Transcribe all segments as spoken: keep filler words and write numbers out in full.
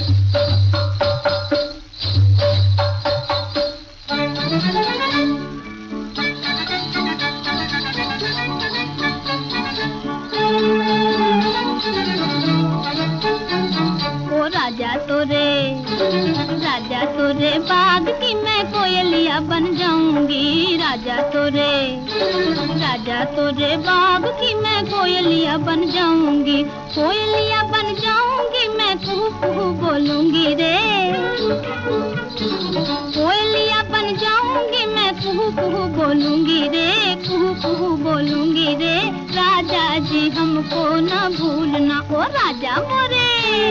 राजा तोरे राजा तोरे बाग की मैं कोयलिया बन जाऊंगी। राजा तोरे राजा तोरे बाग की मैं कोयलिया बन जाऊंगी। कोयलिया बन जाऊंगी मैं कुहू कुहू बोलूंगी रे। कोयलिया बन जाऊंगी मैं कुहू कुहू बोलूंगी रे। कुहू कुहू बोलूंगी रे। राजा जी हमको न भूलना ओ राजा मोरे।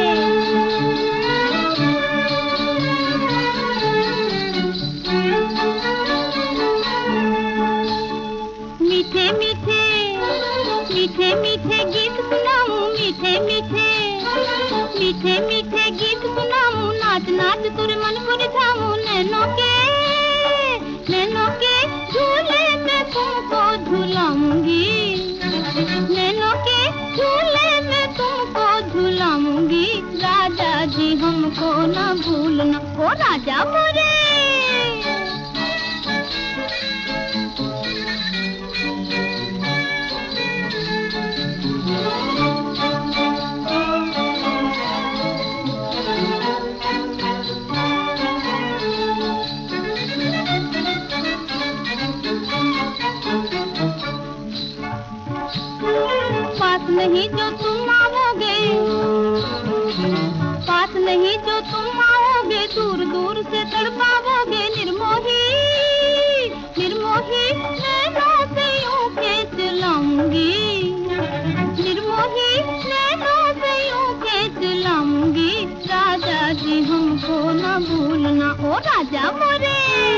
मीठे मीठे मीठे मीठे गीत सुनाऊं। मीठे मीठे मीठे मीठे गीत सुनाऊं। नाच नाच तुर मन को रिझाऊं। नैनों के नैनों के झूले में तुमको झूलाऊंगी। नैनों के झूले में तुमको झूलाऊंगी। राजा जी हमको न भूलना ओ राजा मोरे। पास नहीं जो तुम आओगे, पास नहीं जो तुम आओगे, दूर दूर से तड़पाओगे। निर्मोही निर्मोही नैनों से यूं खींच लाऊंगी। निर्मोही नैनों से यूं खींच लाऊंगी। राजा जी हमको न भूलना ओ राजा मोरे।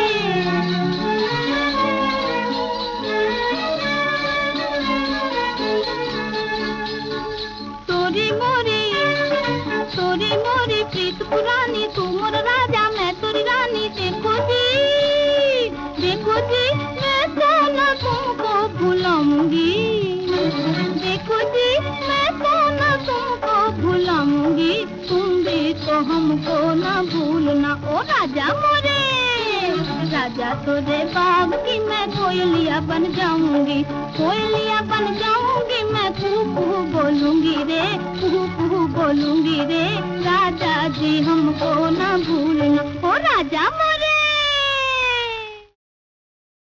तोरी मोरी प्रीत पुरानी, तू मोर राजा मैं तोरी रानी। देखो जी देखो जी मैं सोना तुमको भुलाऊंगी। देखो जी मैं सोना तुमको भुलाऊंगी। तुम भी तो हमको न भूलना ओ राजा मोरे। राजा तोरे बाग की मैं कोयलिया बन जाऊंगी। कोयलिया बन जाऊंगी मैं कुहू कुहू बोलूंगी रे। कुहू कुहू बोलूंगी रे। राजा जी हमको न भूलना ओ राजा मोरे।